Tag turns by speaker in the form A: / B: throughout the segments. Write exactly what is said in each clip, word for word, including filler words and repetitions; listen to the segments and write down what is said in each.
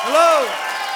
A: Hello.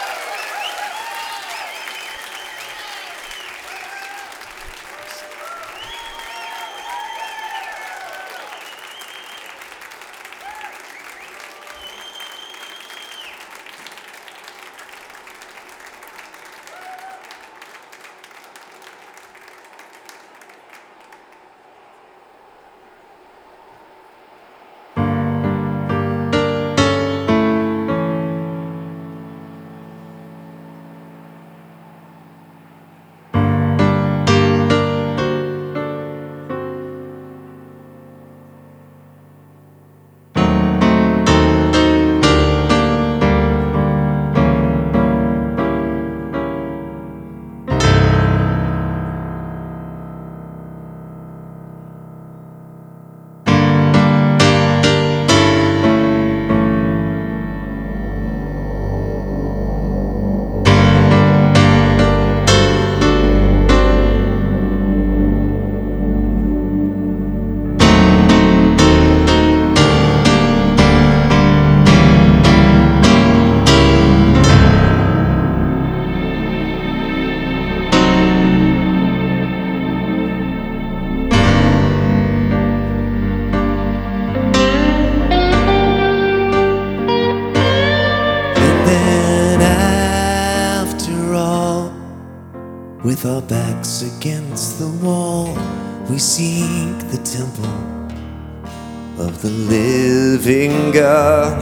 B: With our backs against the wall, we seek the temple of the living God.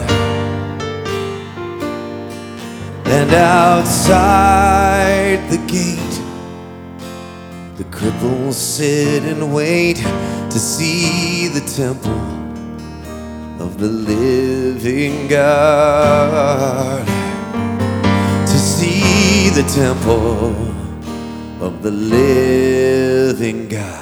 B: And outside the gate, the cripples sit and wait to see the temple of the living God. To see the temple of the living God.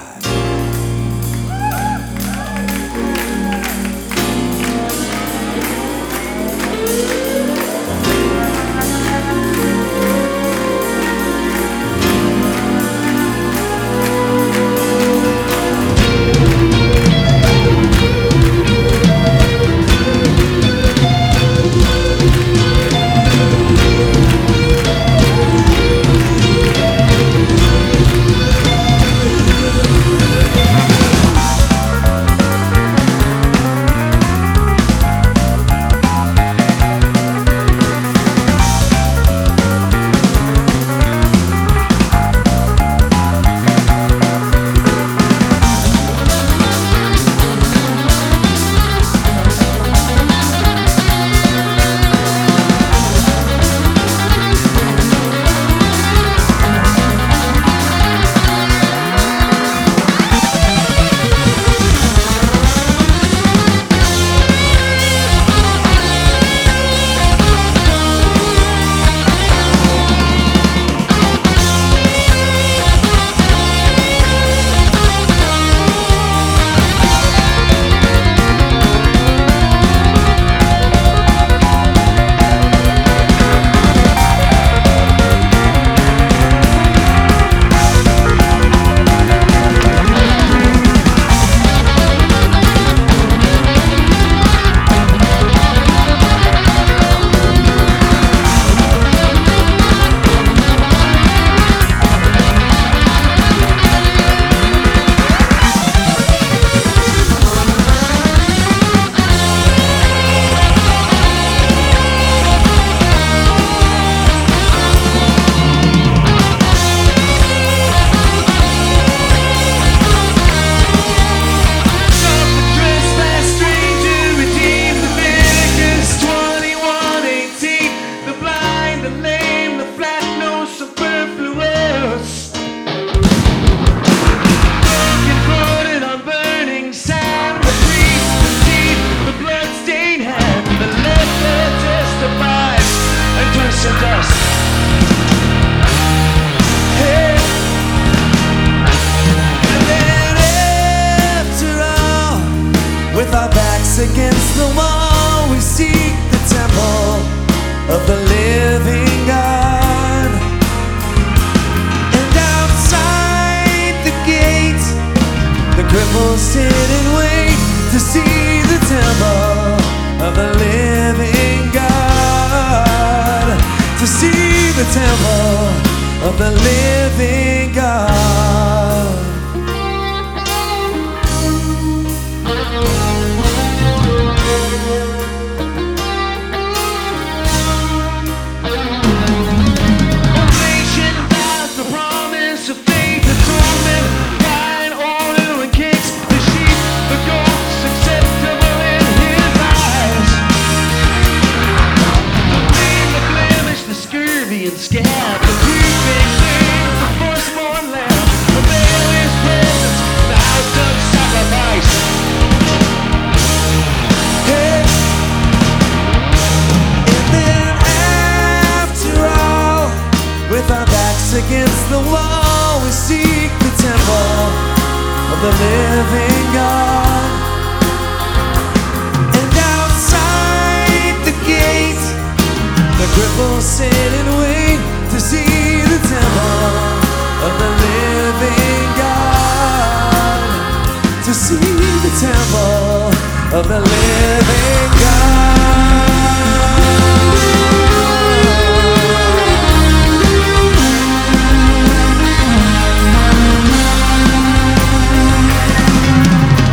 B: temple of the living God.
A: Ovation about the promise of faith, atonement, wine, oil, and cakes, the sheep, the goats, acceptable in his eyes. The pain, the blemish, the scurvy and scab, the creeping thing, the firstborn lamb, the veil is presence, the house of sacrifice.
B: Hey. And then after all, with our backs against the wall, we seek the temple of the living God. And outside the gate, the cripples sit and wait to see the temple of the living God. To see the temple of the living God.